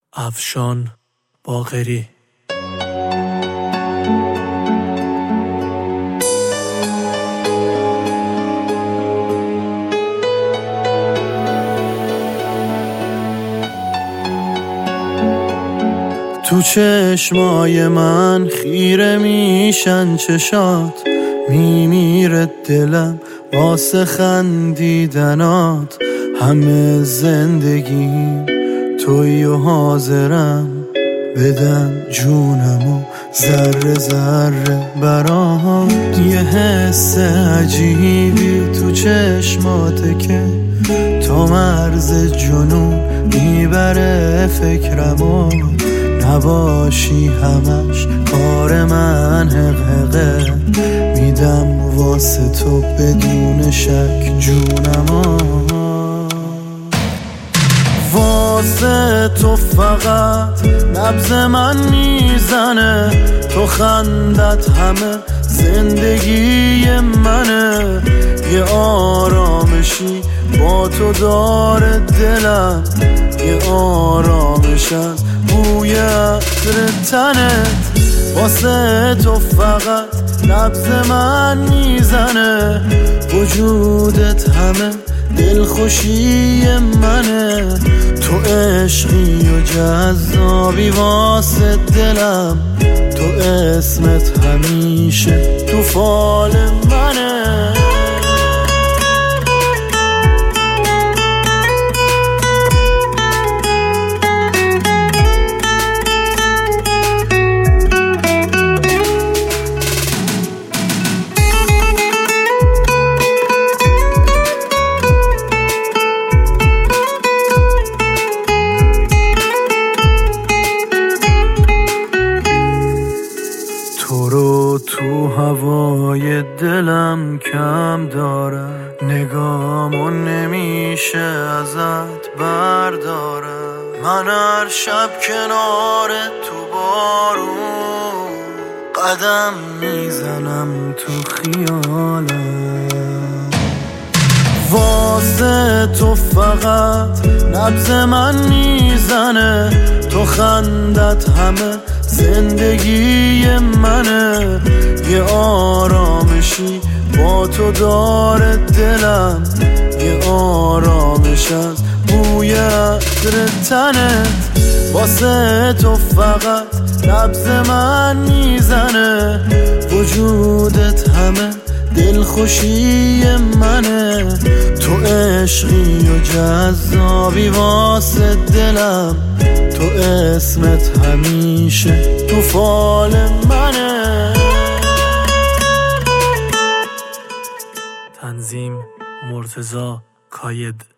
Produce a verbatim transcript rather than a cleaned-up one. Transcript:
افشان باقری. تو چشمای من خیره میشن چشات، میمیره دلم واسه خندیدنات. همه زندگیم توی و حاضرم بدم جونمو ذره ذره برات. یه حس عجیبی تو چشماته که تا مرز جنون میبره فکرمو. نباشی همش کار من حققه، میدم واسه تو بدون شک جونمو. واسه تو فقط نبض من میزنه، تو خندت همه زندگی منه. یه آرامشی با تو داره دلم، یه آرامش از بوی عطر تنت. واسه تو فقط نبض من میزنه، وجودت همه دلخوشی منه. تو عشقی و جذابی واسه دلم، تو اسمت همیشه تو فال منه. تو رو تو هوای دلم کم داره، نگامو نمیشه ازت برداره. من هر شب کنار تو بارون قدم میزنم تو خیالم. واسه تو فقط نبض من میزنه، تو خندت همه زندگی منه. یه آرامشی با تو داره دلم، یه آرامش از بوی عطر تنت. واسه تو فقط نبض من میزنه، وجودت همه دلخوشی منه. تو عشقی و جذابی واسه دلم، تو اسمت همیشه تو فال منه. تنظیم مرتضی کاید.